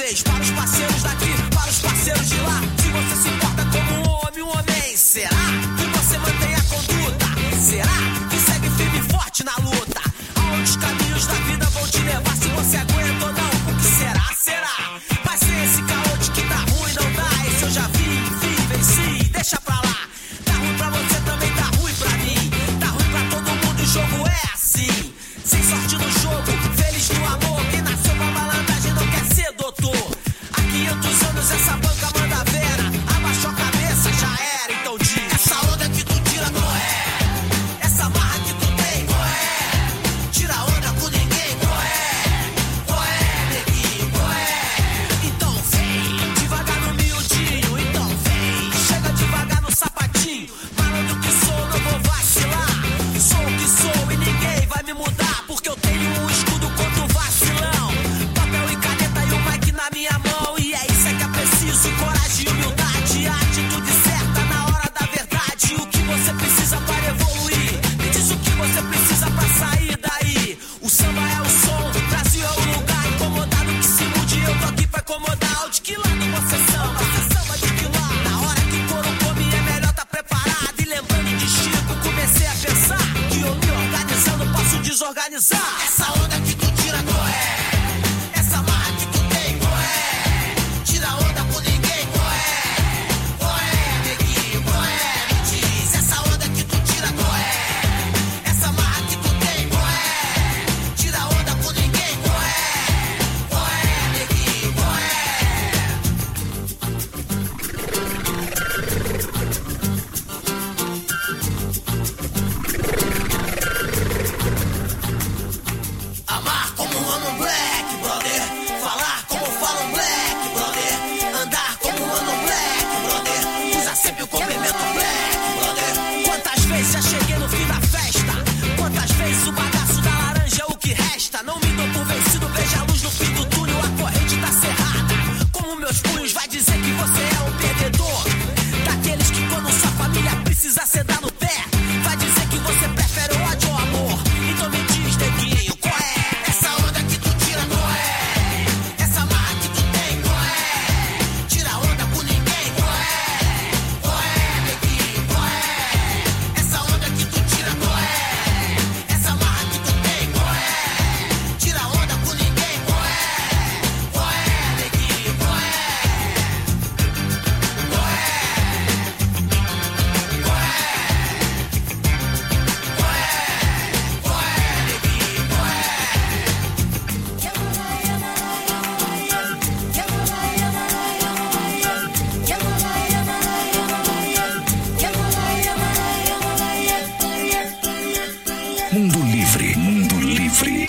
vez para os parceiros daqui, para os parceiros de lá. Se você se importa como um homem, será que você mantém a conduta? Será que segue firme e forte na luta? Aonde os caminhos da vida vão te levar, se você aguenta ou não? O que será? Será? Vai ser esse caô de que tá ruim, não dá. Esse eu já vi, venci, deixa pra lá. Tá ruim pra você, também tá ruim pra mim. Tá ruim pra todo mundo, o jogo é assim. Sem sorte no jogo, feliz no amor. Quem nasceu pra malandragem não quer ser doutor. Há 500 anos essa banca manda vera. Abaixou a cabeça, já era, então diz. Essa onda que tu tira, qual é? Essa marra que tu tem, qual é? Tira onda com ninguém, qual é, neguinho, qual é? Então vem, devagar no miudinho. Então vem, chega devagar no sapatinho. Malandro que sou, não vou vacilar. Sou o que sou e ninguém vai me mudar, porque eu tenho um escudo contra o vacilão. Papel e caneta e o mic na minha mão. E é isso que é preciso, coragem e humildade. A atitude certa na hora da verdade. O que você precisa para evoluir? Me diz o que você precisa pra sair daí. O samba é o som, o Brasil é o lugar. Incomodado que se mude, eu tô aqui pra incomodar. De que lado você samba? Você samba de que lado? Na hora que o couro come é melhor tá preparado. E lembrando de Chico, comecei a pensar que eu me organizando posso desorganizar. Essa onda que tu tira, qual é? Essa marra que tu tem, qual é? Tira onda com ninguém, qual é? Qual é, neguinho, qual é? Me diz. Essa onda que tu tira, qual é? Essa marra que tu tem, qual é? Tira onda com ninguém, qual é? Qual é, neguinho, qual é? Amar como amo um black, brother. Falar como fala um black, brother. Andar como amo um black, brother. Usa sempre o complemento black, brother. Quantas vezes já cheguei no fim da festa? Quantas vezes o bagaço da laranja é o que resta? Não me dou por vencido, veja a luz no fim do túnel. A corrente tá cerrada. Como meus punhos vai dizer que você é um perdedor? Daqueles que quando sua família precisa sedar no pé, vai dizer que você prefere o ódio ao amor. Então me diz, neguinho, qual é? Essa onda que tu tira, qual é? Essa marra que tu tem, qual é? Tira onda com ninguém, qual é? Qual é, neguinho, qual é? Essa onda que tu tira, qual é? Essa marra que tu tem, qual é? Tira onda com ninguém, qual é? Qual é, neguinho, qual é? Qual é? Qual é? Qual é, neguinho, qual é? Mundo Livre, Mundo Livre.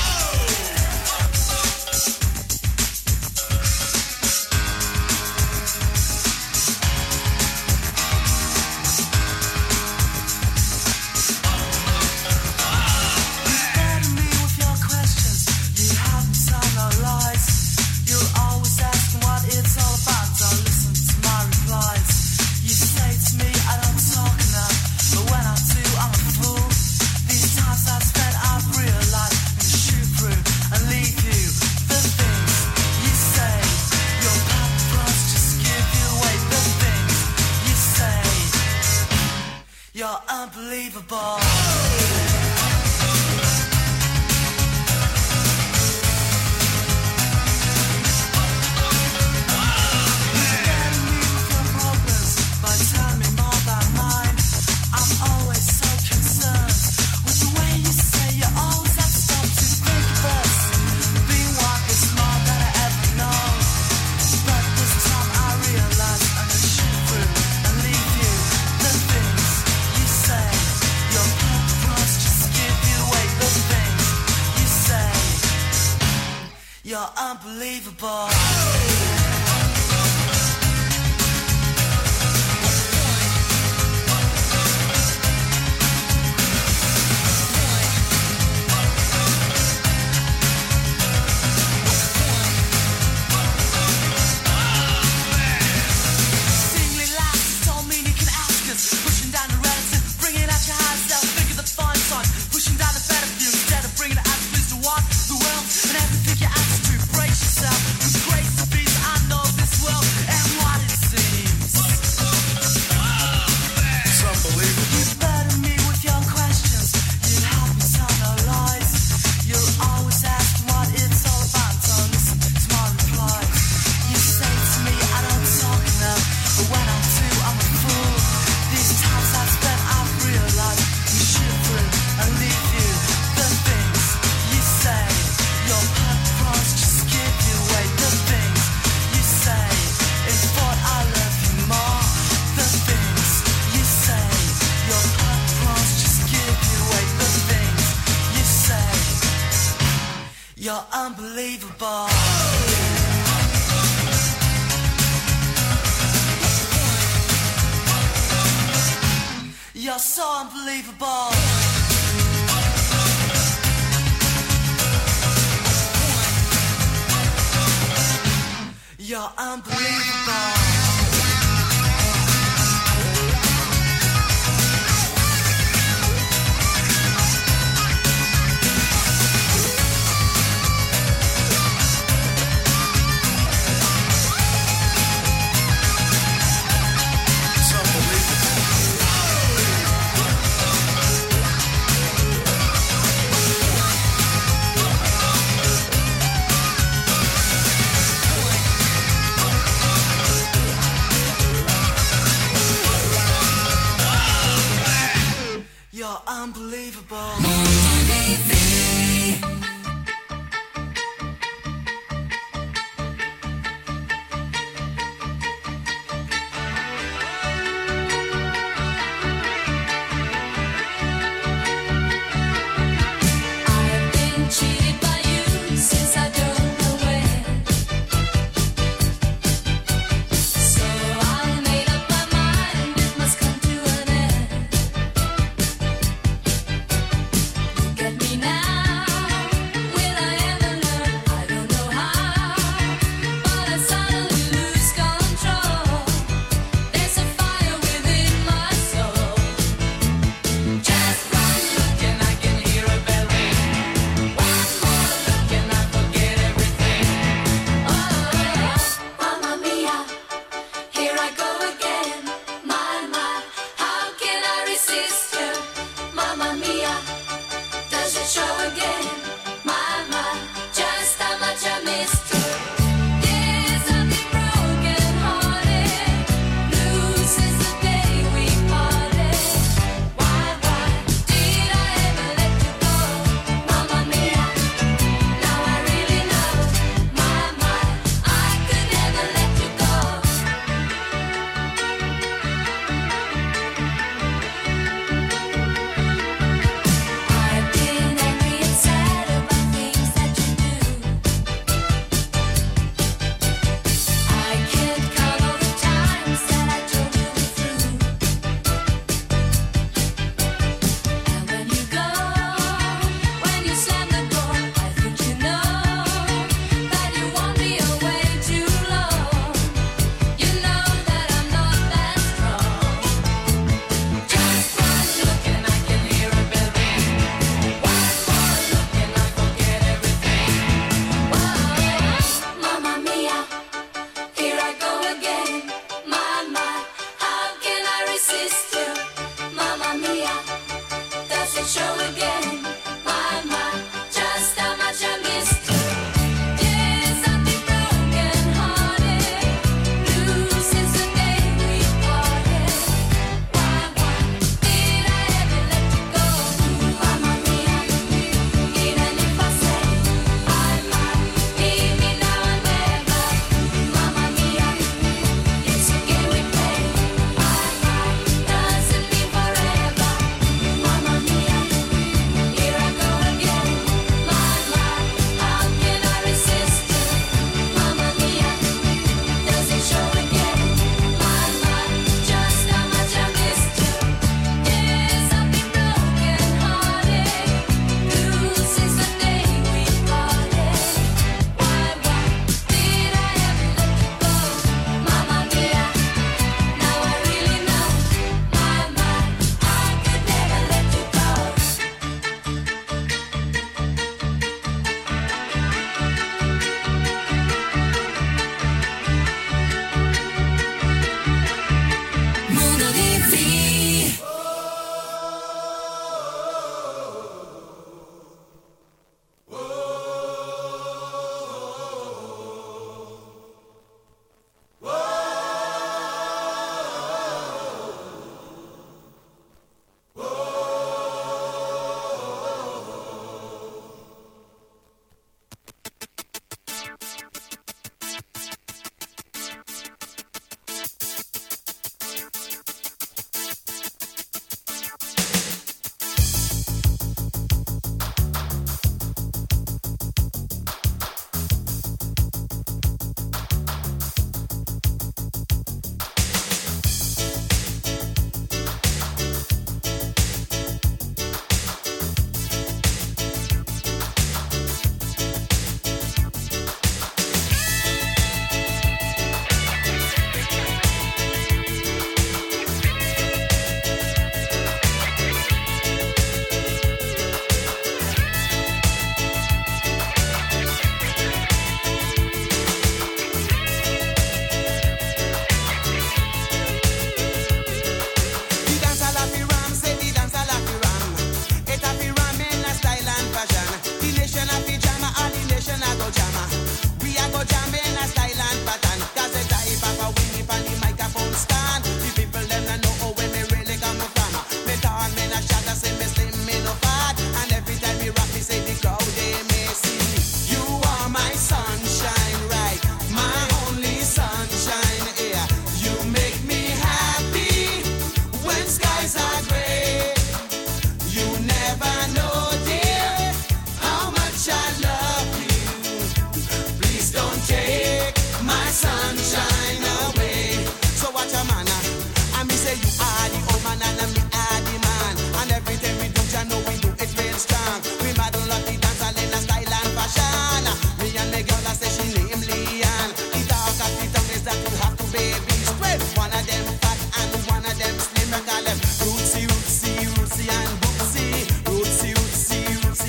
You're unbelievable. You're unbelievable. The world and everything you ask to brace yourself with grace and peace. You're unbelievable. You're so unbelievable. You're unbelievable. You're unbelievable. I've been cheated by you since I don't know when. So I made up my mind it must come to an end. Look at me now.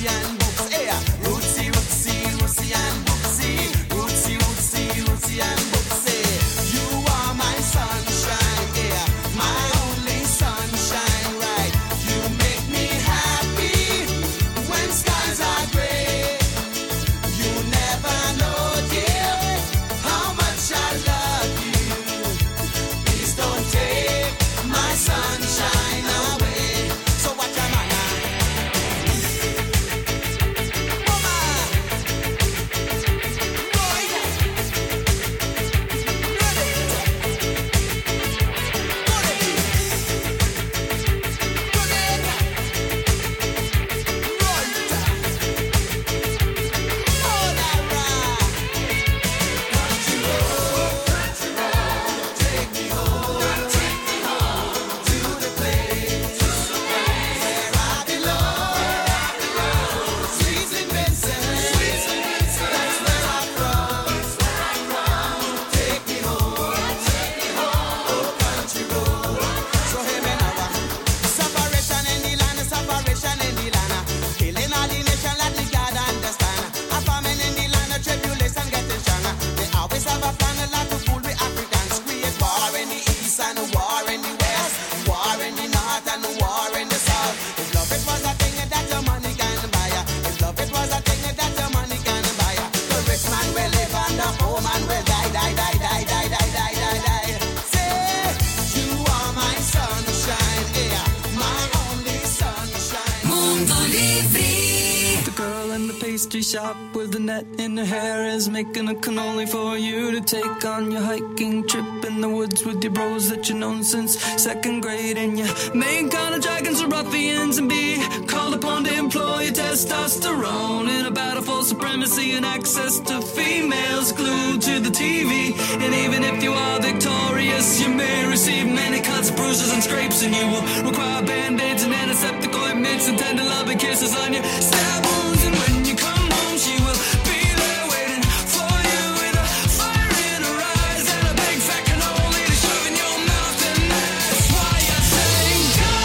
and books. Yeah, rootsy, rootsy, rootsy and booksy. Rootsy, rootsy, rootsy and booksy. You are my sunshine, yeah, my only sunshine, right? You make me happy when skies are gray. You never know, dear, how much I love you. Please don't take my sunshine away. So what am I now? pastry shop with a net in her hair is making a cannoli for you to take on your hiking trip in the woods with your bros that you've known since second grade. And you make kind of dragons or ruffians and be called upon to employ your testosterone in a battle for supremacy and access to females glued to the TV. And even if you are victorious, you may receive many cuts, bruises, and scrapes, and you will require band-aids and antiseptic ointments and tender loving kisses on your stab wounds. And when you come home, she will be there waiting for you with a fire in her eyes and a big fat cannoli to shove in your mouth. And that's why I thank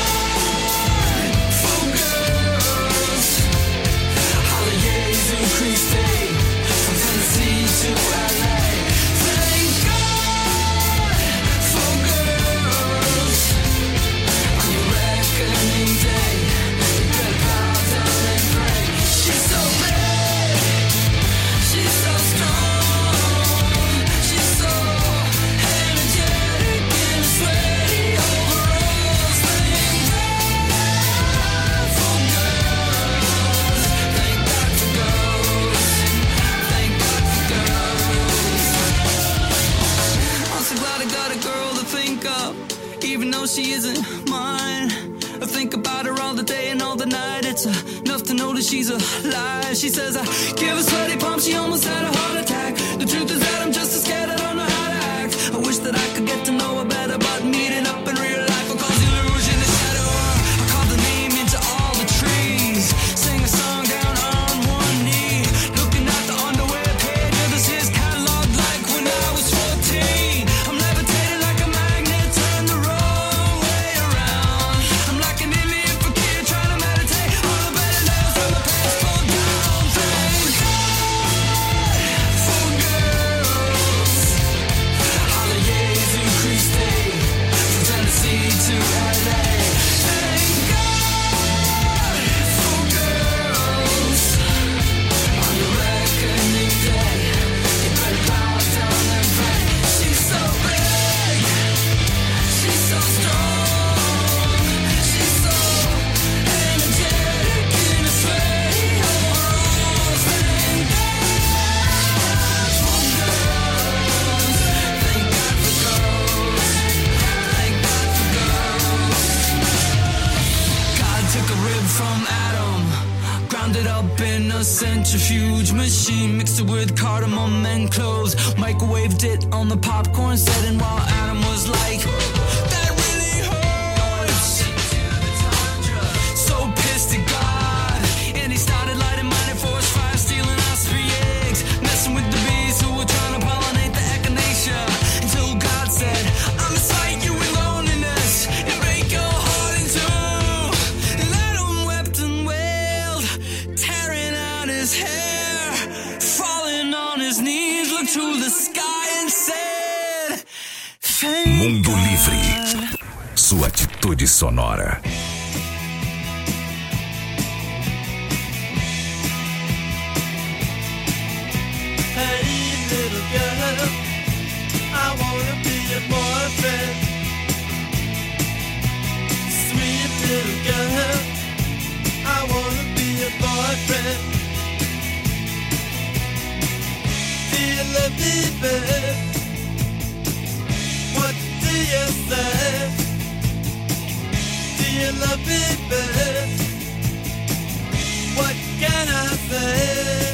God for girls. Holiday to Christy, from Tennessee to LA. Thank God for girls. On your reckoning day, you better bow down and pray. She's so big, she's so strong, she's so energetic in sweaty overalls. Thank God for girls. Thank God for girls. Thank God for girls. I'm so glad I got a girl to think of, even though she isn't mine. I think about her all the day and all the night. It's enough to know that she's alive. She says I give her sweaty palms, she almost had a heart attack. The truth is that I'm just as scared, I don't know how to act. I wish that I could get to know her better, but meeting up in real life will cause illusion to shadow her. I call the name into all the trees, sing a song down on one knee, looking at the underwear page of this his catalog like when I was 14. I'm levitating like a magnet, turn the wrong way around. I'm like an Indian fakir trying to meditate. All the better nails from the past fall down. Thank God for girls. Holiday to Christy, from Tennessee to LA. Thank God for girls. On your reckoning day, you better bow down and pray. She's so big, she's so strong, she's so energetic in a sweaty overalls. Thank God for girls. Thank God for girls. Thank God for girls. God took a rib from Adam, ground it up in a centrifuge machine, mixed it with cardamom and cloves, microwaved it on the popcorn set, and while Adam was like, that really hurts, so pissed at God, and he started lighting mighty forest fire, stealing osprey eggs, messing with the bees who were trying to pollinate the echinacea, until God said, I'm gonna smite you with loneliness and break your heart in two. And Adam wept and wailed, his hair, falling on his knees, looked to the sky and said, "Thank Mundo God." Livre. Sua atitude sonora. Hey, little girl, I wanna be your boyfriend. Sweet little girl, I wanna be your boyfriend. Do you love me, babe? What do you say? Do you love me, babe? What can I say?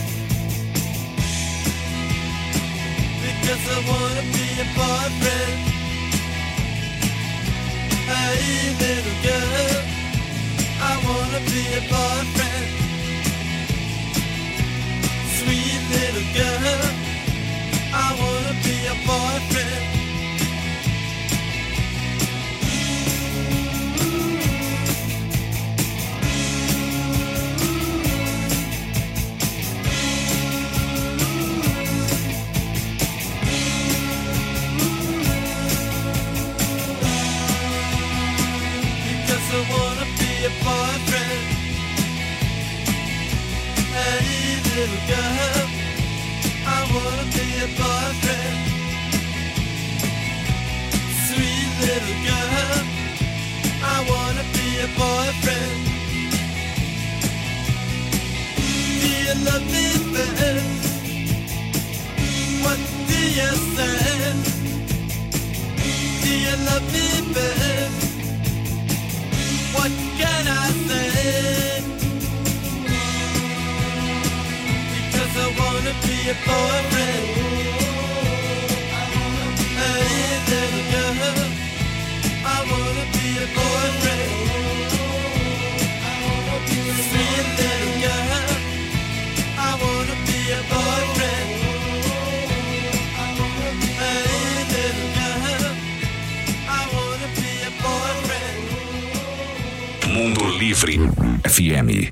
Because I wanna be your boyfriend. Hey, little girl, I wanna be your boyfriend. Sweet little girl, I wanna be your boyfriend. Because I wanna be your boyfriend. Hey, little girl, I wanna be your boyfriend. Sweet little girl, I wanna be your boyfriend. Do you love me, babe? What do you say? Do you love me, babe? What can I say? Because I wanna be your boyfriend. Hey, little girl, I wanna be your boyfriend. Sweet little girl, I wanna be your boyfriend. Hey, little girl, I wanna be your boyfriend. Mundo Livre FM.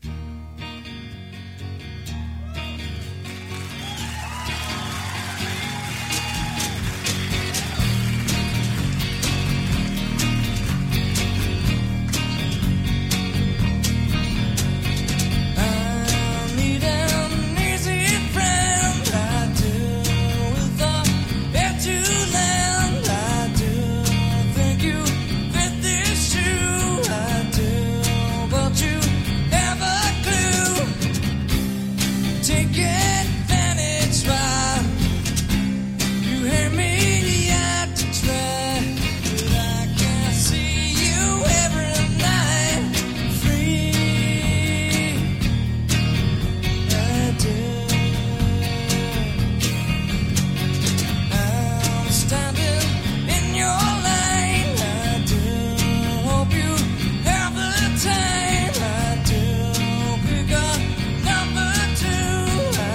I need an easy friend, I do, with a bed to land, I do, think you fit this shoe, I do, but you have a clue, take advantage while you hear me out to try, but I can see you every night, free. I do. I'm standing in your lane. I do. Hope you have the time. I do. Pick up number 2. I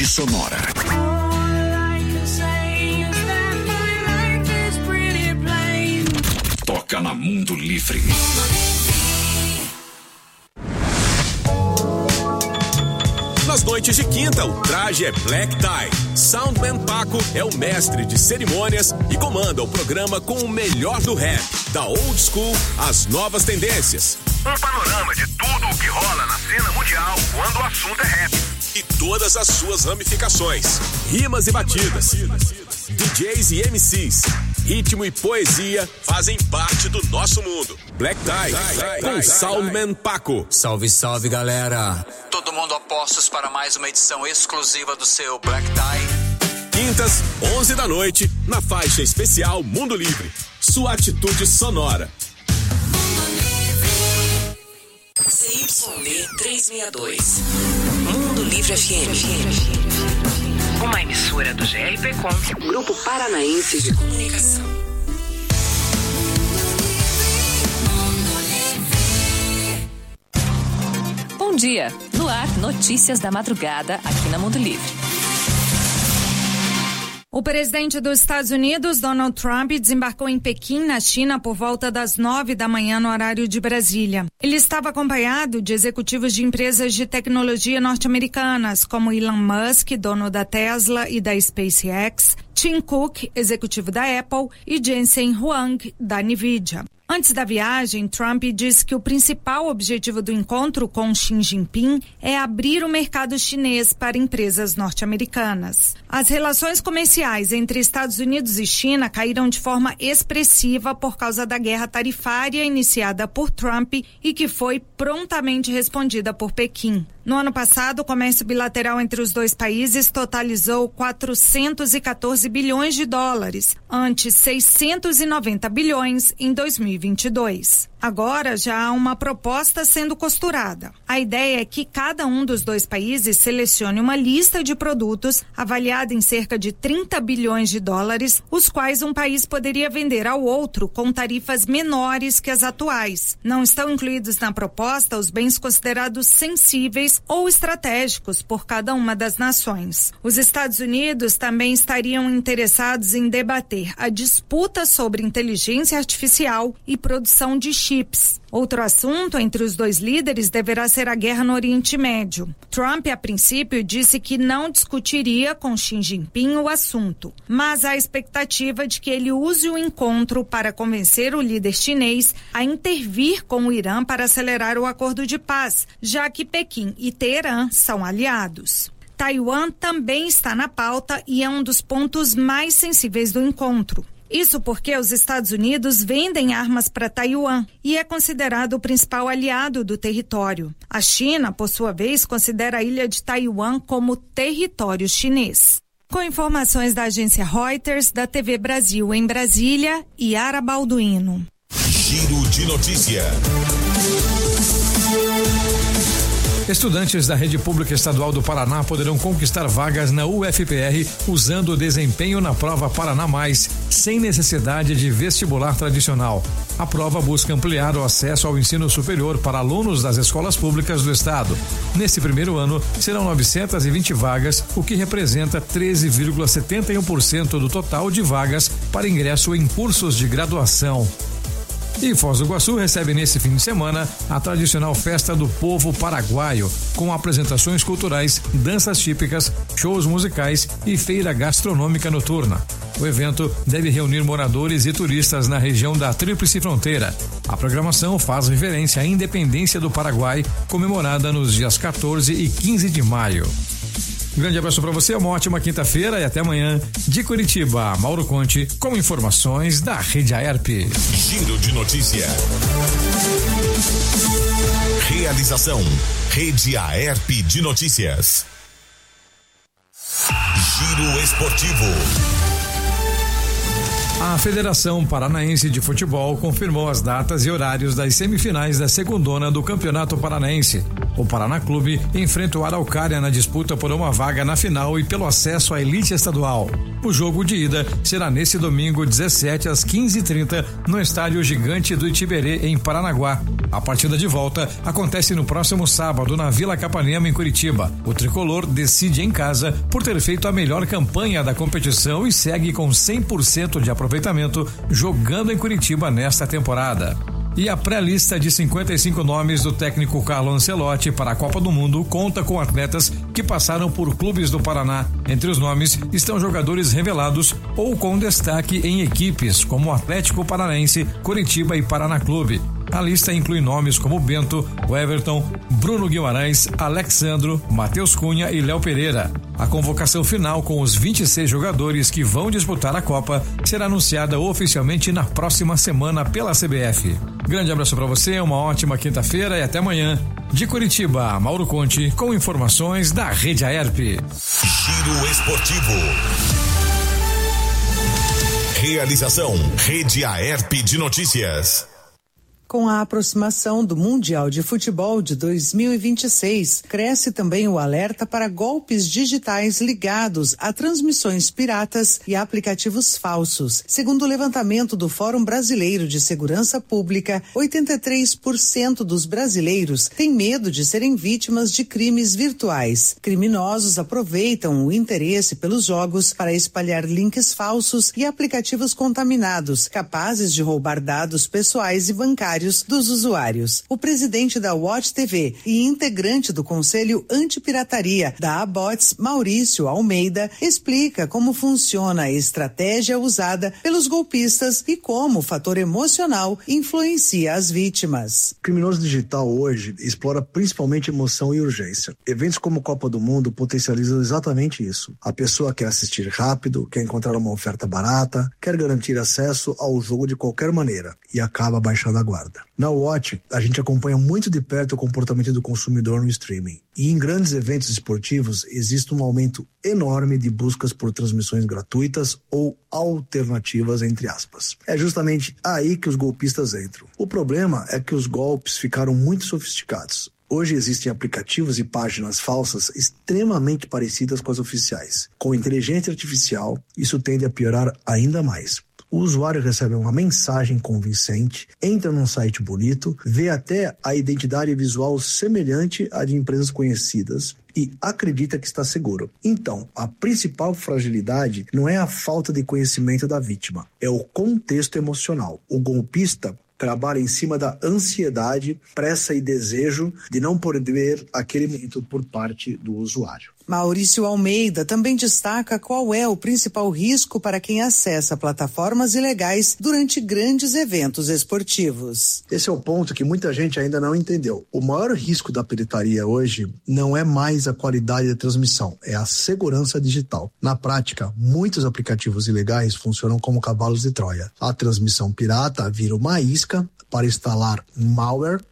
Sonora. Toca na Mundo Livre. Nas noites de quinta, o traje é Black Tie. Soundman Paco é o mestre de cerimônias e comanda o programa com o melhor do rap, da old school às novas tendências. Um panorama de tudo o que rola na cena mundial quando o assunto é rap. E todas as suas ramificações, rimas e batidas. DJs e MCs, ritmo e poesia fazem parte do nosso mundo. Black Tie, com Soundman Paco. Salve, salve, galera. Todo mundo a postos para mais uma edição exclusiva do seu Black Tie. Quintas, 11 da noite, na faixa especial Mundo Livre. Sua atitude sonora. CYB 362. Mundo Livre FM. Uma emissora do GRP Com, Grupo Paranaense de Comunicação. Bom dia. No ar, notícias da madrugada aqui na Mundo Livre. O presidente dos Estados Unidos, Donald Trump, desembarcou em Pequim, na China, por volta das 9 da manhã no horário de Brasília. Ele estava acompanhado de executivos de empresas de tecnologia norte-americanas, como Elon Musk, dono da Tesla e da SpaceX, Tim Cook, executivo da Apple, e Jensen Huang, da Nvidia. Antes da viagem, Trump disse que o principal objetivo do encontro com Xi Jinping é abrir o mercado chinês para empresas norte-americanas. As relações comerciais entre Estados Unidos e China caíram de forma expressiva por causa da guerra tarifária iniciada por Trump e que foi prontamente respondida por Pequim. No ano passado, o comércio bilateral entre os dois países totalizou 414 bilhões de dólares, ante 690 bilhões em 2022. Agora já há uma proposta sendo costurada. A ideia é que cada um dos dois países selecione uma lista de produtos avaliada em cerca de 30 bilhões de dólares, os quais um país poderia vender ao outro com tarifas menores que as atuais. Não estão incluídos na proposta os bens considerados sensíveis ou estratégicos por cada uma das nações. Os Estados Unidos também estariam interessados em debater a disputa sobre inteligência artificial e produção de chips. Outro assunto entre os dois líderes deverá ser a guerra no Oriente Médio. Trump, a princípio, disse que não discutiria com Xi Jinping o assunto, mas há expectativa de que ele use o encontro para convencer o líder chinês a intervir com o Irã para acelerar o acordo de paz, já que Pequim e Teherã são aliados. Taiwan também está na pauta e é um dos pontos mais sensíveis do encontro. Isso porque os Estados Unidos vendem armas para Taiwan e é considerado o principal aliado do território. A China, por sua vez, considera a ilha de Taiwan como território chinês. Com informações da agência Reuters, da TV Brasil em Brasília, Yara Balduino. Giro de notícia. Estudantes da Rede Pública Estadual do Paraná poderão conquistar vagas na UFPR usando o desempenho na prova Paraná Mais, sem necessidade de vestibular tradicional. A prova busca ampliar o acesso ao ensino superior para alunos das escolas públicas do estado. Nesse primeiro ano, serão 920 vagas, o que representa 13,71% do total de vagas para ingresso em cursos de graduação. E Foz do Iguaçu recebe nesse fim de semana a tradicional Festa do Povo Paraguaio, com apresentações culturais, danças típicas, shows musicais e feira gastronômica noturna. O evento deve reunir moradores e turistas na região da Tríplice Fronteira. A programação faz referência à independência do Paraguai, comemorada nos dias 14 e 15 de maio. Grande abraço para você, uma ótima quinta-feira e até amanhã. De Curitiba, Mauro Conte, com informações da Rede AERP. Giro de notícia. Realização, Rede AERP de Notícias. Giro Esportivo. A Federação Paranaense de Futebol confirmou as datas e horários das semifinais da segundona do Campeonato Paranaense. O Paraná Clube enfrenta o Araucária na disputa por uma vaga na final e pelo acesso à elite estadual. O jogo de ida será nesse domingo 17 às 15h30 no estádio Gigante do Itiberê, em Paranaguá. A partida de volta acontece no próximo sábado na Vila Capanema, em Curitiba. O tricolor decide em casa por ter feito a melhor campanha da competição e segue com 100% de aproveitamento jogando em Curitiba nesta temporada. E a pré-lista de 55 nomes do técnico Carlo Ancelotti para a Copa do Mundo conta com atletas que passaram por clubes do Paraná. Entre os nomes estão jogadores revelados ou com destaque em equipes como o Atlético Paranaense, Curitiba e Paraná Clube. A lista inclui nomes como Bento, Everton, Bruno Guimarães, Alexandro, Matheus Cunha e Léo Pereira. A convocação final com os 26 jogadores que vão disputar a Copa será anunciada oficialmente na próxima semana pela CBF. Grande abraço para você, uma ótima quinta-feira e até amanhã. De Curitiba, Mauro Conte, com informações da Rede Aerp. Giro Esportivo. Realização Rede Aerp de Notícias. Com a aproximação do Mundial de Futebol de 2026, cresce também o alerta para golpes digitais ligados a transmissões piratas e aplicativos falsos. Segundo o levantamento do Fórum Brasileiro de Segurança Pública, 83% dos brasileiros têm medo de serem vítimas de crimes virtuais. Criminosos aproveitam o interesse pelos jogos para espalhar links falsos e aplicativos contaminados, capazes de roubar dados pessoais e bancários dos usuários. O presidente da Watch TV e integrante do Conselho Antipirataria da Abots, Maurício Almeida, explica como funciona a estratégia usada pelos golpistas e como o fator emocional influencia as vítimas. O criminoso digital hoje explora principalmente emoção e urgência. Eventos como Copa do Mundo potencializam exatamente isso. A pessoa quer assistir rápido, quer encontrar uma oferta barata, quer garantir acesso ao jogo de qualquer maneira e acaba baixando a guarda. Na Watch, a gente acompanha muito de perto o comportamento do consumidor no streaming. E em grandes eventos esportivos, existe um aumento enorme de buscas por transmissões gratuitas ou alternativas, entre aspas. É justamente aí que os golpistas entram. O problema é que os golpes ficaram muito sofisticados. Hoje existem aplicativos e páginas falsas extremamente parecidas com as oficiais. Com inteligência artificial, isso tende a piorar ainda mais. O usuário recebe uma mensagem convincente, entra num site bonito, vê até a identidade visual semelhante à de empresas conhecidas e acredita que está seguro. Então, a principal fragilidade não é a falta de conhecimento da vítima, é o contexto emocional. O golpista trabalha em cima da ansiedade, pressa e desejo de não perder aquele momento por parte do usuário. Maurício Almeida também destaca qual é o principal risco para quem acessa plataformas ilegais durante grandes eventos esportivos. Esse é o ponto que muita gente ainda não entendeu. O maior risco da pirataria hoje não é mais a qualidade da transmissão, é a segurança digital. Na prática, muitos aplicativos ilegais funcionam como cavalos de Troia. A transmissão pirata vira uma isca para instalar malware,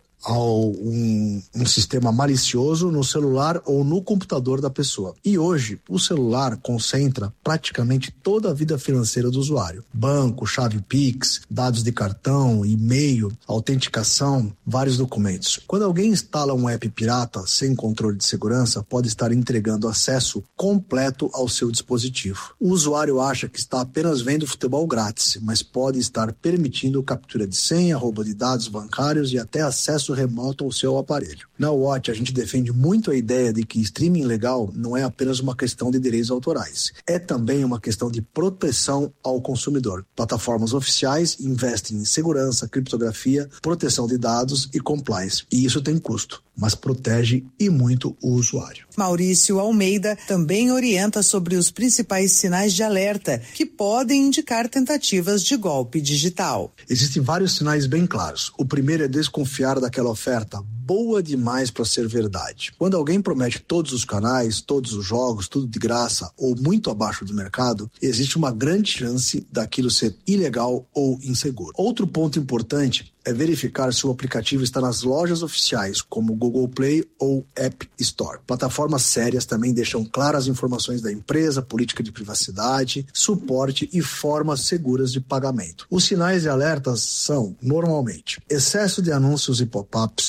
um sistema malicioso no celular ou no computador da pessoa. E hoje, o celular concentra praticamente toda a vida financeira do usuário. Banco, chave Pix, dados de cartão, e-mail, autenticação, vários documentos. Quando alguém instala um app pirata sem controle de segurança, pode estar entregando acesso completo ao seu dispositivo. O usuário acha que está apenas vendo futebol grátis, mas pode estar permitindo captura de senha, roubo de dados bancários e até acesso remoto ao seu aparelho. Na Watch, a gente defende muito a ideia de que streaming legal não é apenas uma questão de direitos autorais, é também uma questão de proteção ao consumidor. Plataformas oficiais investem em segurança, criptografia, proteção de dados e compliance, e isso tem custo, mas protege e muito o usuário. Maurício Almeida também orienta sobre os principais sinais de alerta que podem indicar tentativas de golpe digital. Existem vários sinais bem claros. O primeiro é desconfiar daquela oferta boa demais para ser verdade. Quando alguém promete todos os canais, todos os jogos, tudo de graça ou muito abaixo do mercado, existe uma grande chance daquilo ser ilegal ou inseguro. Outro ponto importante é verificar se o aplicativo está nas lojas oficiais, como Google Play ou App Store. Plataformas sérias também deixam claras informações da empresa, política de privacidade, suporte e formas seguras de pagamento. Os sinais de alerta são, normalmente, excesso de anúncios e pop-ups, links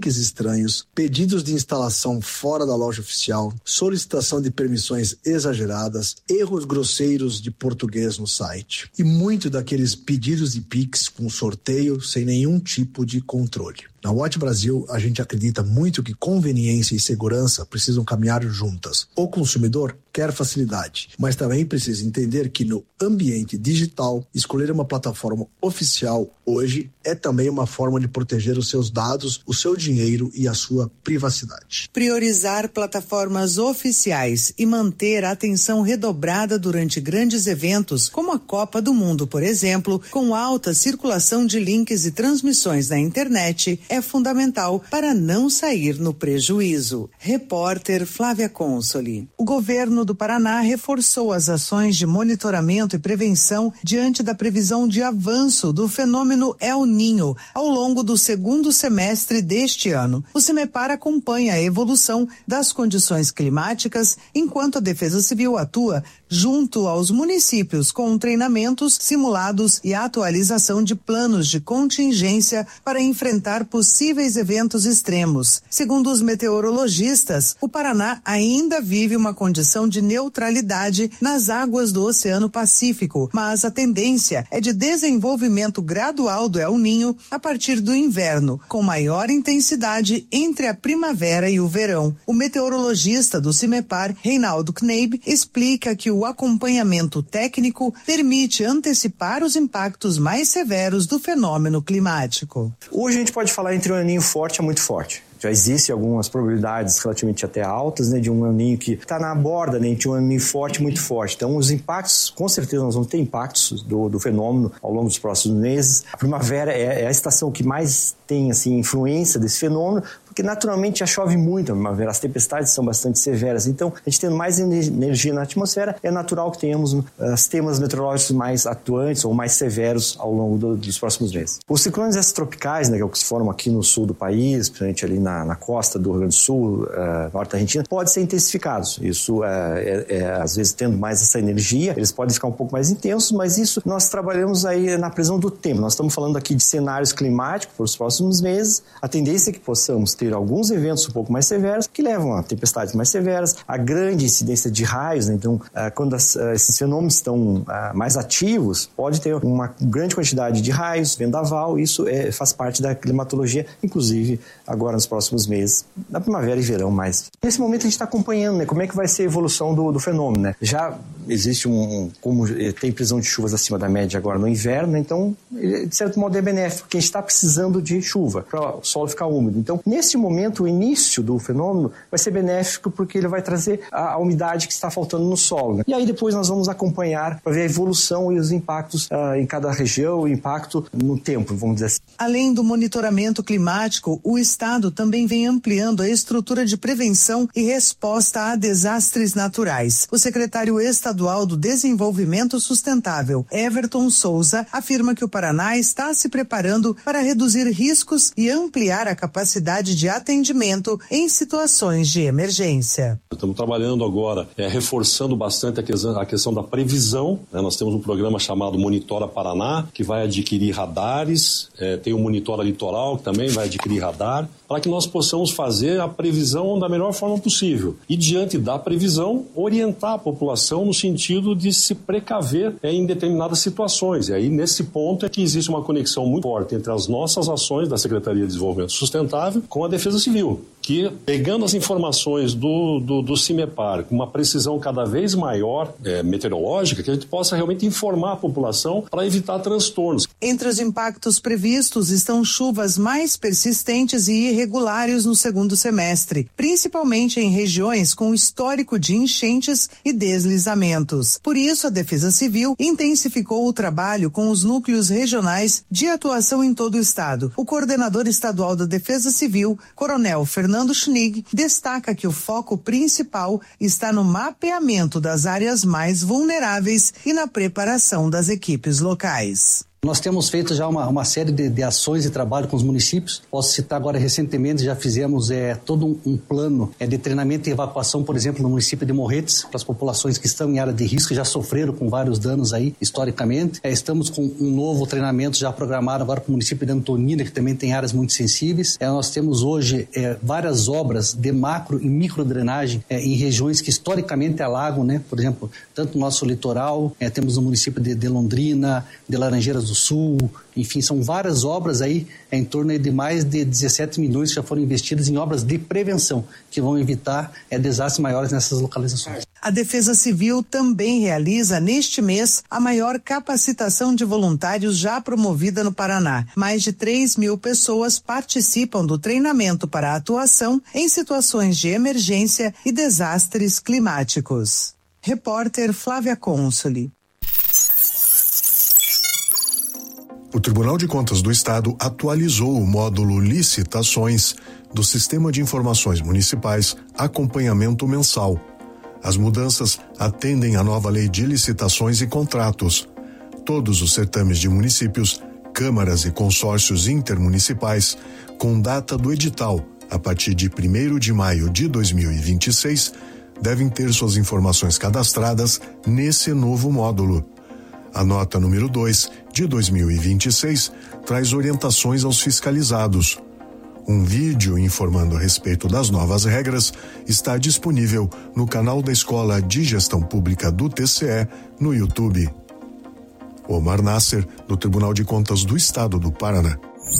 links estranhos, pedidos de instalação fora da loja oficial, solicitação de permissões exageradas, erros grosseiros de português no site e muito daqueles pedidos de Pix com sorteio sem nenhum tipo de controle. Na Watch Brasil, a gente acredita muito que conveniência e segurança precisam caminhar juntas. O consumidor quer facilidade, mas também precisa entender que no ambiente digital, escolher uma plataforma oficial hoje é também uma forma de proteger os seus dados, o seu dinheiro e a sua privacidade. Priorizar plataformas oficiais e manter a atenção redobrada durante grandes eventos, como a Copa do Mundo, por exemplo, com alta circulação de links e transmissões na internet, é fundamental para não sair no prejuízo. Repórter Flávia Consoli. O governo do Paraná reforçou as ações de monitoramento e prevenção diante da previsão de avanço do fenômeno El Niño ao longo do segundo semestre deste ano. O CIMEPAR acompanha a evolução das condições climáticas enquanto a Defesa Civil atua junto aos municípios com treinamentos, simulados e atualização de planos de contingência para enfrentar possíveis eventos extremos. Segundo os meteorologistas, o Paraná ainda vive uma condição de neutralidade nas águas do Oceano Pacífico, mas a tendência é de desenvolvimento gradual do El Niño a partir do inverno, com maior intensidade entre a primavera e o verão. O meteorologista do CIMEPAR, Reinaldo Kneib, explica que o acompanhamento técnico permite antecipar os impactos mais severos do fenômeno climático. Hoje a gente pode falar entre um El Niño forte a muito forte. Já existem algumas probabilidades relativamente até altas, né, de um El Niño que está na borda, né, de um El Niño forte, muito forte. Então, os impactos, com certeza, nós vamos ter impactos do fenômeno ao longo dos próximos meses. A primavera é a estação que mais tem, assim, influência desse fenômeno, porque naturalmente já chove muito na primavera, as tempestades são bastante severas. Então, a gente tendo mais energia na atmosfera, é natural que tenhamos sistemas meteorológicos mais atuantes ou mais severos ao longo dos próximos meses. Os ciclones extratropicais, né, que é o que se formam aqui no sul do país, principalmente ali na costa do Rio Grande do Sul, norte da Argentina, podem ser intensificados. Isso, às vezes, tendo mais essa energia, eles podem ficar um pouco mais intensos, mas isso nós trabalhamos aí na previsão do tempo. Nós estamos falando aqui de cenários climáticos para os próximos meses. A tendência é que possamos ter alguns eventos um pouco mais severos que levam a tempestades mais severas, a grande incidência de raios, né? Então, quando esses fenômenos estão mais ativos, pode ter uma grande quantidade de raios, vendaval, isso faz parte da climatologia, inclusive agora nos próximos meses, na primavera e verão mais. Nesse momento a gente está acompanhando, né, como é que vai ser a evolução do fenômeno, né? Já existe como tem previsão de chuvas acima da média agora no inverno, né? Então, de certo modo é benéfico, porque a gente está precisando de chuva para o solo ficar úmido. Então, nesse momento, o início do fenômeno vai ser benéfico porque ele vai trazer a umidade que está faltando no solo, né? E aí depois nós vamos acompanhar para ver a evolução e os impactos em cada região, o impacto no tempo, vamos dizer assim. Além do monitoramento climático, o Estado também vem ampliando a estrutura de prevenção e resposta a desastres naturais. O secretário estadual do Desenvolvimento Sustentável, Everton Souza, afirma que o Paraná está se preparando para reduzir riscos e ampliar a capacidade de atendimento em situações de emergência. Estamos trabalhando agora, reforçando bastante a questão da previsão, né? Nós temos um programa chamado Monitora Paraná, que vai adquirir radares, tem o Monitora Litoral, que também vai adquirir radar, para que nós possamos fazer a previsão da melhor forma possível. E, diante da previsão, orientar a população no sentido de se precaver em determinadas situações. E aí, nesse ponto, é que existe uma conexão muito forte entre as nossas ações da Secretaria de Desenvolvimento Sustentável com a Defesa Civil, que, pegando as informações do CIMEPAR com uma precisão cada vez maior meteorológica, que a gente possa realmente informar a população para evitar transtornos. Entre os impactos previstos estão chuvas mais persistentes e irregulares no segundo semestre, principalmente em regiões com histórico de enchentes e deslizamentos. Por isso, a Defesa Civil intensificou o trabalho com os núcleos regionais de atuação em todo o estado. O coordenador estadual da Defesa Civil, Coronel Fernando Schnig, destaca que o foco principal está no mapeamento das áreas mais vulneráveis e na preparação das equipes locais. Nós temos feito já uma série de ações e trabalho com os municípios. Posso citar agora recentemente, já fizemos todo um plano de treinamento e evacuação, por exemplo, no município de Morretes, para as populações que estão em área de risco, já sofreram com vários danos aí, historicamente. Estamos com um novo treinamento já programado agora para o município de Antonina, que também tem áreas muito sensíveis. Nós temos hoje várias obras de macro e micro drenagem em regiões que historicamente alagam, né? Por exemplo, tanto no nosso litoral, temos no município de Londrina, de Laranjeiras do Sul, enfim, são várias obras aí, em torno de mais de 17 milhões que já foram investidas em obras de prevenção, que vão evitar desastres maiores nessas localizações. A Defesa Civil também realiza neste mês a maior capacitação de voluntários já promovida no Paraná. Mais de 3.000 pessoas participam do treinamento para a atuação em situações de emergência e desastres climáticos. Repórter Flávia Consoli. O Tribunal de Contas do Estado atualizou o módulo Licitações do Sistema de Informações Municipais Acompanhamento Mensal. As mudanças atendem à nova Lei de Licitações e Contratos. Todos os certames de municípios, câmaras e consórcios intermunicipais, com data do edital a partir de 1º de maio de 2026, devem ter suas informações cadastradas nesse novo módulo. A nota número 2 de 2026 traz orientações aos fiscalizados. Um vídeo informando a respeito das novas regras está disponível no canal da Escola de Gestão Pública do TCE no YouTube. Omar Nasser, do Tribunal de Contas do Estado do Paraná.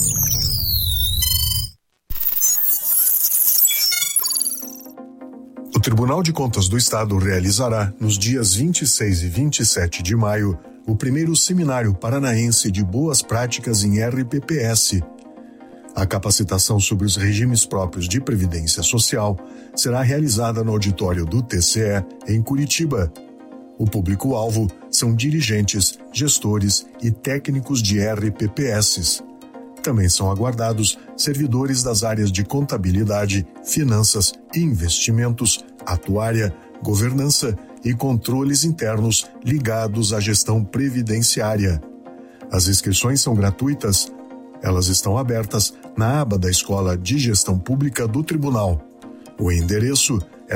O Tribunal de Contas do Estado realizará, nos dias 26 e 27 de maio, o primeiro Seminário Paranaense de Boas Práticas em RPPS. A capacitação sobre os regimes próprios de previdência social será realizada no auditório do TCE, em Curitiba. O público-alvo são dirigentes, gestores e técnicos de RPPS. Também são aguardados servidores das áreas de contabilidade, finanças e investimentos, atuária, governança e controles internos ligados à gestão previdenciária. As inscrições são gratuitas. Elas estão abertas na aba da Escola de Gestão Pública do Tribunal. O endereço é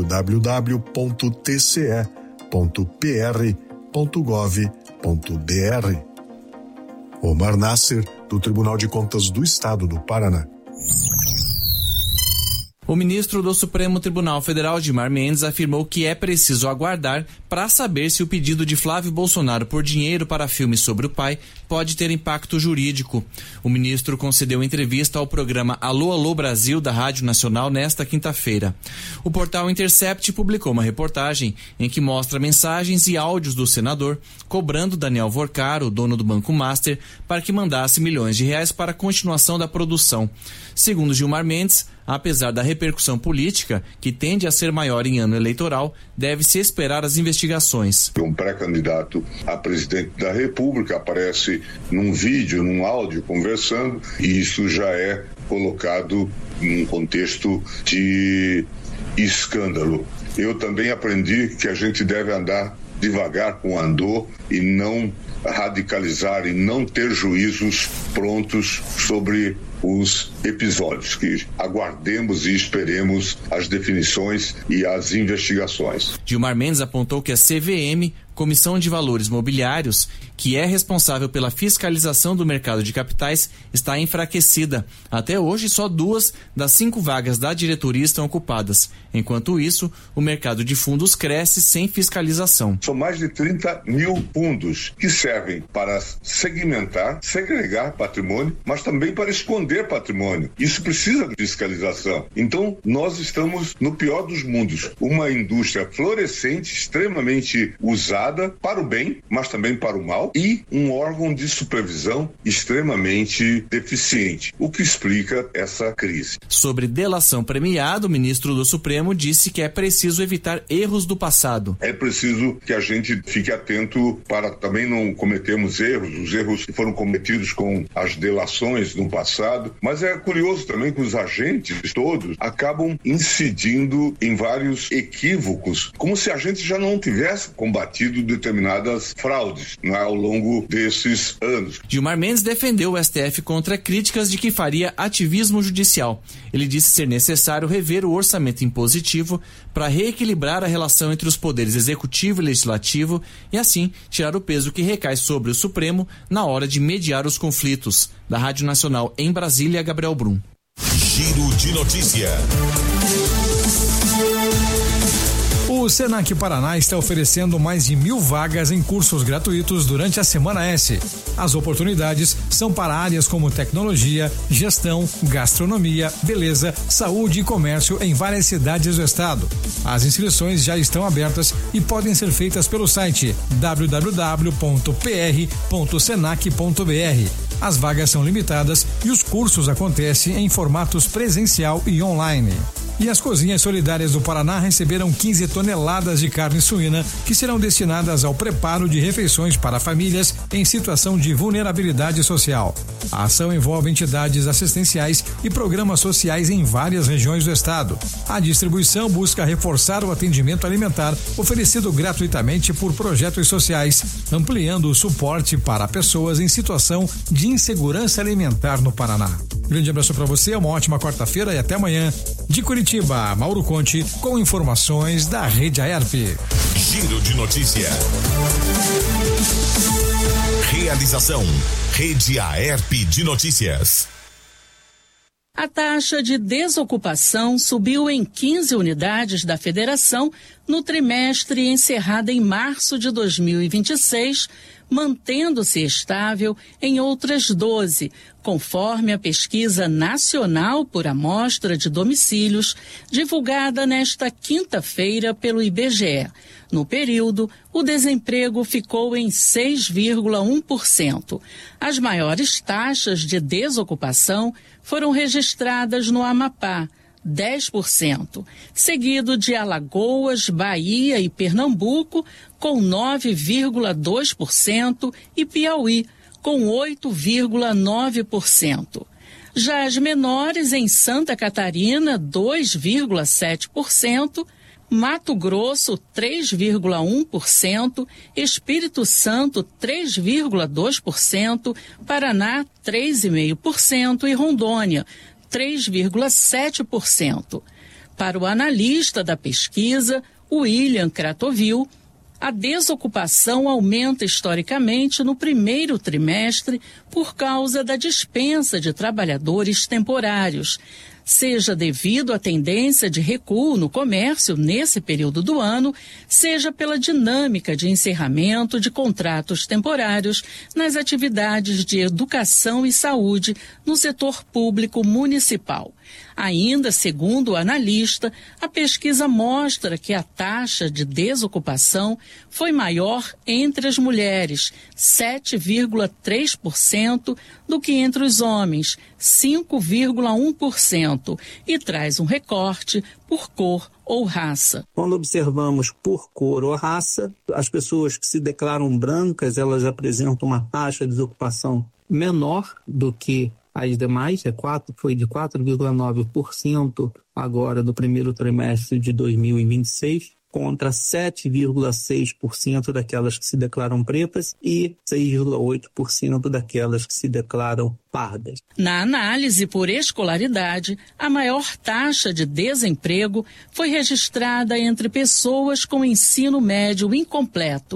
www.tce.pr.gov.br. Omar Nasser, do Tribunal de Contas do Estado do Paraná. O ministro do Supremo Tribunal Federal, Gilmar Mendes, afirmou que é preciso aguardar para saber se o pedido de Flávio Bolsonaro por dinheiro para filmes sobre o pai pode ter impacto jurídico. O ministro concedeu entrevista ao programa Alô, Alô Brasil da Rádio Nacional nesta quinta-feira. O portal Intercept publicou uma reportagem em que mostra mensagens e áudios do senador cobrando Daniel Vorcar, o dono do Banco Master, para que mandasse milhões de reais para a continuação da produção. Segundo Gilmar Mendes, apesar da repercussão política, que tende a ser maior em ano eleitoral, deve-se esperar as investigações. Um pré-candidato a presidente da República aparece num vídeo, num áudio, conversando, e isso já é colocado num contexto de escândalo. Eu também aprendi que a gente deve andar devagar com o andor e não radicalizar e não ter juízos prontos sobre os episódios, que aguardemos e esperemos as definições e as investigações. Gilmar Mendes apontou que a CVM, Comissão de Valores Mobiliários, que é responsável pela fiscalização do mercado de capitais, está enfraquecida. Até hoje, só 2 das 5 vagas da diretoria estão ocupadas. Enquanto isso, o mercado de fundos cresce sem fiscalização. São mais de 30 mil fundos que servem para segmentar, segregar patrimônio, mas também para esconder patrimônio. Isso precisa de fiscalização. Então, nós estamos no pior dos mundos. Uma indústria florescente, extremamente usada para o bem, mas também para o mal, e um órgão de supervisão extremamente deficiente, o que explica essa crise. Sobre delação premiada, o ministro do Supremo disse que é preciso evitar erros do passado. É preciso que a gente fique atento para também não cometermos erros, os erros que foram cometidos com as delações no passado, Estado. Mas é curioso também que os agentes todos acabam incidindo em vários equívocos, como se a gente já não tivesse combatido determinadas fraudes, né, ao longo desses anos. Gilmar Mendes defendeu o STF contra críticas de que faria ativismo judicial. Ele disse ser necessário rever o orçamento impositivo para reequilibrar a relação entre os poderes executivo e legislativo e, assim, tirar o peso que recai sobre o Supremo na hora de mediar os conflitos. Da Rádio Nacional em Brasília, Gabriel Brum. Giro de notícia. O Senac Paraná está oferecendo mais de 1.000 vagas em cursos gratuitos durante a Semana S. As oportunidades são para áreas como tecnologia, gestão, gastronomia, beleza, saúde e comércio em várias cidades do estado. As inscrições já estão abertas e podem ser feitas pelo site www.pr.senac.br. As vagas são limitadas e os cursos acontecem em formatos presencial e online. E as cozinhas solidárias do Paraná receberam 15 toneladas de carne suína que serão destinadas ao preparo de refeições para famílias em situação de vulnerabilidade social. A ação envolve entidades assistenciais e programas sociais em várias regiões do estado. A distribuição busca reforçar o atendimento alimentar oferecido gratuitamente por projetos sociais, ampliando o suporte para pessoas em situação de insegurança alimentar no Paraná. Grande abraço para você, uma ótima quarta-feira e até amanhã. De Curitiba, Mauro Conte, com informações da Rede AERP. Giro de notícia. Realização, Rede AERP de Notícias. A taxa de desocupação subiu em 15 unidades da federação no trimestre encerrado em março de 2026, mantendo-se estável em outras 12, conforme a pesquisa nacional por amostra de domicílios, divulgada nesta quinta-feira pelo IBGE. No período, o desemprego ficou em 6,1%. As maiores taxas de desocupação foram registradas no Amapá, 10%, seguido de Alagoas, Bahia e Pernambuco, com 9,2%, e Piauí, com 8,9%. Já as menores em Santa Catarina, 2,7%, Mato Grosso, 3,1%, Espírito Santo, 3,2%, Paraná, 3,5% e Rondônia, 3,7%. Para o analista da pesquisa, William Kratovil, a desocupação aumenta historicamente no primeiro trimestre por causa da dispensa de trabalhadores temporários, seja devido à tendência de recuo no comércio nesse período do ano, seja pela dinâmica de encerramento de contratos temporários nas atividades de educação e saúde no setor público municipal. Ainda segundo o analista, a pesquisa mostra que a taxa de desocupação foi maior entre as mulheres, 7,3%, do que entre os homens, 5,1%, e traz um recorte por cor ou raça. Quando observamos por cor ou raça, as pessoas que se declaram brancas, elas apresentam uma taxa de desocupação menor do que as demais, foi de 4,9% agora no primeiro trimestre de 2026, contra 7,6% daquelas que se declaram pretas e 6,8% daquelas que se declaram pardas. Na análise por escolaridade, a maior taxa de desemprego foi registrada entre pessoas com ensino médio incompleto,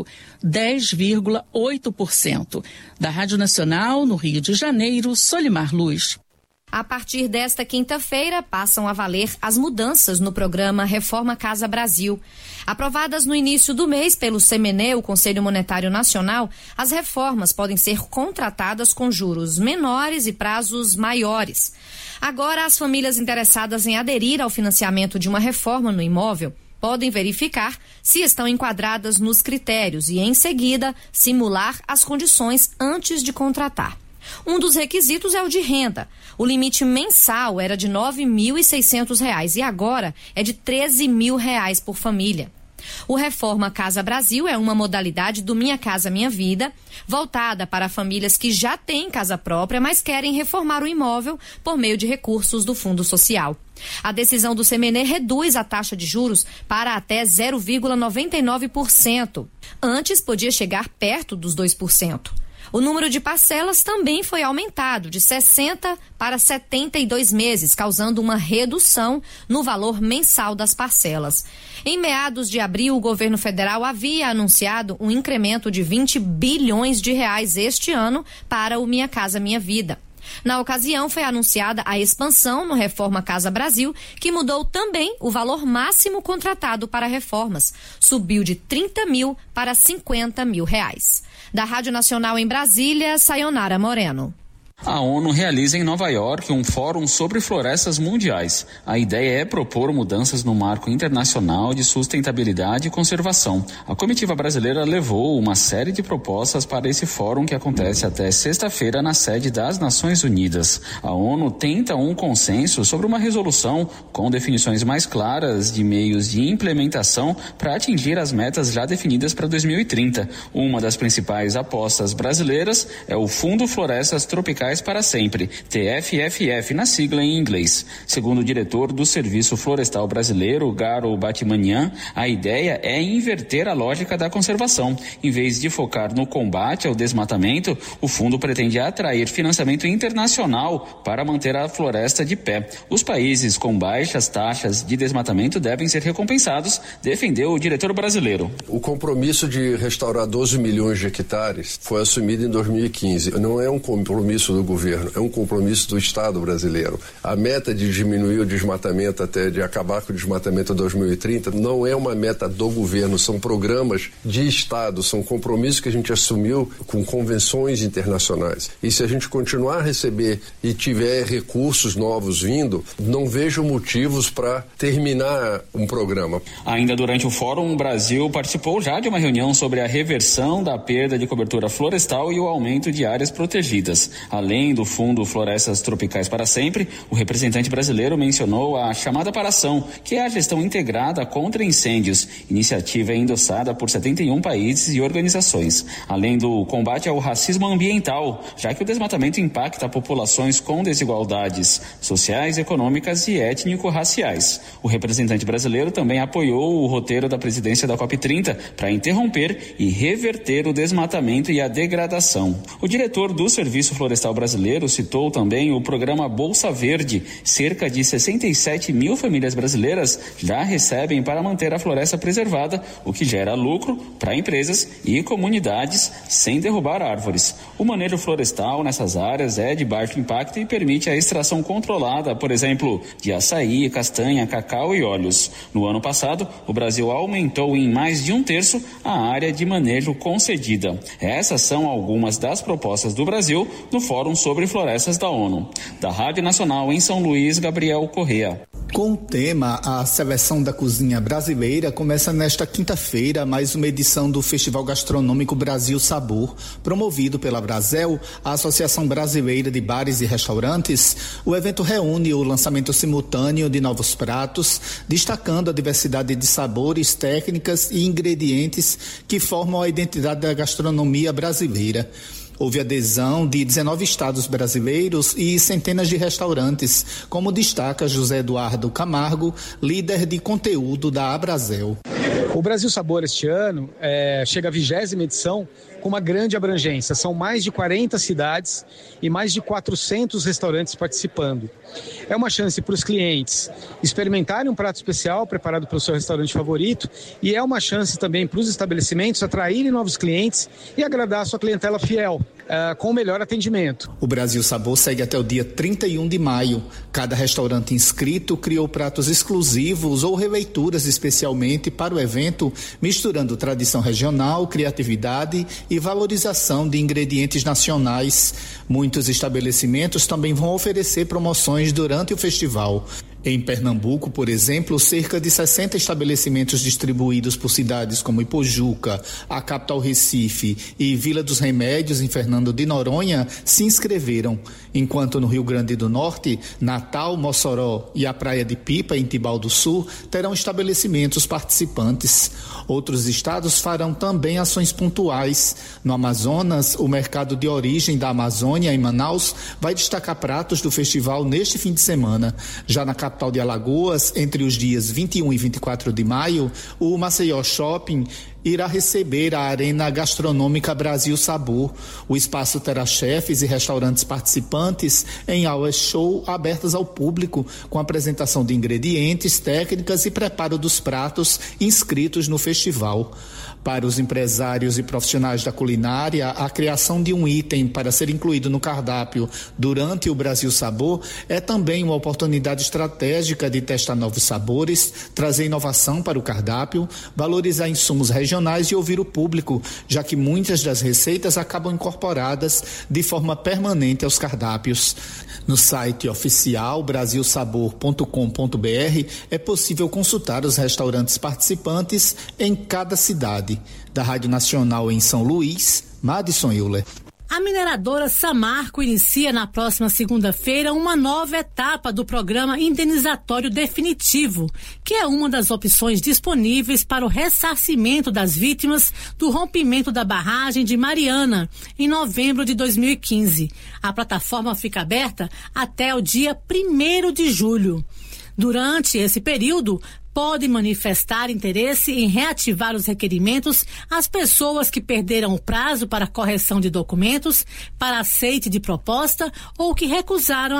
10,8%. Da Rádio Nacional, no Rio de Janeiro, Solimar Luz. A partir desta quinta-feira, passam a valer as mudanças no programa Reforma Casa Brasil. Aprovadas no início do mês pelo CMNE, o Conselho Monetário Nacional, as reformas podem ser contratadas com juros menores e prazos maiores. Agora, as famílias interessadas em aderir ao financiamento de uma reforma no imóvel podem verificar se estão enquadradas nos critérios e, em seguida, simular as condições antes de contratar. Um dos requisitos é o de renda. O limite mensal era de R$ 9.600 e agora é de R$ 13.000 por família. O Reforma Casa Brasil é uma modalidade do Minha Casa Minha Vida, voltada para famílias que já têm casa própria, mas querem reformar o imóvel por meio de recursos do Fundo Social. A decisão do CMNE reduz a taxa de juros para até 0,99%. Antes podia chegar perto dos 2%. O número de parcelas também foi aumentado de 60 para 72 meses, causando uma redução no valor mensal das parcelas. Em meados de abril, o governo federal havia anunciado um incremento de 20 bilhões de reais este ano para o Minha Casa Minha Vida. Na ocasião, foi anunciada a expansão no Reforma Casa Brasil, que mudou também o valor máximo contratado para reformas. Subiu de 30 mil para 50 mil reais. Da Rádio Nacional em Brasília, Sayonara Moreno. A ONU realiza em Nova York um fórum sobre florestas mundiais. A ideia é propor mudanças no marco internacional de sustentabilidade e conservação. A comitiva brasileira levou uma série de propostas para esse fórum que acontece até sexta-feira na sede das Nações Unidas. A ONU tenta um consenso sobre uma resolução com definições mais claras de meios de implementação para atingir as metas já definidas para 2030. Uma das principais apostas brasileiras é o Fundo Florestas Tropicais para Sempre, TFFF na sigla em inglês. Segundo o diretor do Serviço Florestal Brasileiro, Garo Batmanian, a ideia é inverter a lógica da conservação. Em vez de focar no combate ao desmatamento, o fundo pretende atrair financiamento internacional para manter a floresta de pé. Os países com baixas taxas de desmatamento devem ser recompensados, defendeu o diretor brasileiro. O compromisso de restaurar 12 milhões de hectares foi assumido em 2015. Não é um compromisso do governo, é um compromisso do Estado brasileiro. A meta de diminuir o desmatamento de acabar com o desmatamento em 2030 não é uma meta do governo, são programas de Estado, são compromissos que a gente assumiu com convenções internacionais. E se a gente continuar a receber e tiver recursos novos vindo, não vejo motivos para terminar um programa. Ainda durante o fórum, o Brasil participou já de uma reunião sobre a reversão da perda de cobertura florestal e o aumento de áreas protegidas. Além do Fundo Florestas Tropicais para Sempre, o representante brasileiro mencionou a chamada Paração, que é a gestão integrada contra incêndios, iniciativa endossada por 71 países e organizações. Além do combate ao racismo ambiental, já que o desmatamento impacta populações com desigualdades sociais, econômicas e étnico-raciais. O representante brasileiro também apoiou o roteiro da presidência da COP30 para interromper e reverter o desmatamento e a degradação. O diretor do Serviço Florestal Brasileiro citou também o programa Bolsa Verde. Cerca de 67 mil famílias brasileiras já recebem para manter a floresta preservada, o que gera lucro para empresas e comunidades sem derrubar árvores. O manejo florestal nessas áreas é de baixo impacto e permite a extração controlada, por exemplo, de açaí, castanha, cacau e óleos. No ano passado, o Brasil aumentou em mais de 1/3 a área de manejo concedida. Essas são algumas das propostas do Brasil no Fórum sobre Florestas da ONU. Da Rádio Nacional em São Luís, Gabriel Correa. Com o tema A Seleção da Cozinha Brasileira, começa nesta quinta-feira mais uma edição do Festival Gastronômico Brasil Sabor, promovido pela Brasel, a Associação Brasileira de Bares e Restaurantes. O evento reúne o lançamento simultâneo de novos pratos, destacando a diversidade de sabores, técnicas e ingredientes que formam a identidade da gastronomia brasileira. Houve adesão de 19 estados brasileiros e centenas de restaurantes, como destaca José Eduardo Camargo, líder de conteúdo da Abrasel. O Brasil Sabor este ano chega à 20ª edição com uma grande abrangência. São mais de 40 cidades e mais de 400 restaurantes participando. É uma chance para os clientes experimentarem um prato especial preparado pelo seu restaurante favorito e é uma chance também para os estabelecimentos atraírem novos clientes e agradar a sua clientela fiel, com o melhor atendimento. O Brasil Sabor segue até o dia 31 de maio. Cada restaurante inscrito criou pratos exclusivos ou releituras especialmente para o evento, misturando tradição regional, criatividade e valorização de ingredientes nacionais. Muitos estabelecimentos também vão oferecer promoções durante o festival. Em Pernambuco, por exemplo, cerca de 60 estabelecimentos distribuídos por cidades como Ipojuca, a capital Recife e Vila dos Remédios, em Fernando de Noronha, se inscreveram, enquanto no Rio Grande do Norte, Natal, Mossoró e a Praia de Pipa, em Tibau do Sul, terão estabelecimentos participantes. Outros estados farão também ações pontuais. No Amazonas, o mercado de origem da Amazônia, em Manaus, vai destacar pratos do festival neste fim de semana. Já na capital de Alagoas, entre os dias 21 e 24 de maio, o Maceió Shopping irá receber a Arena Gastronômica Brasil Sabor. O espaço terá chefes e restaurantes participantes em aulas show abertas ao público, com apresentação de ingredientes, técnicas e preparo dos pratos inscritos no festival. Para os empresários e profissionais da culinária, a criação de um item para ser incluído no cardápio durante o Brasil Sabor é também uma oportunidade estratégica de testar novos sabores, trazer inovação para o cardápio, valorizar insumos regionais e ouvir o público, já que muitas das receitas acabam incorporadas de forma permanente aos cardápios. No site oficial brasilsabor.com.br é possível consultar os restaurantes participantes em cada cidade. Da Rádio Nacional em São Luís, Madison Euler. A mineradora Samarco inicia na próxima segunda-feira uma nova etapa do programa indenizatório definitivo, que é uma das opções disponíveis para o ressarcimento das vítimas do rompimento da barragem de Mariana, em novembro de 2015. A plataforma fica aberta até o dia 1º de julho. Durante esse período, podem manifestar interesse em reativar os requerimentos às pessoas que perderam o prazo para correção de documentos, para aceite de proposta ou que recusaram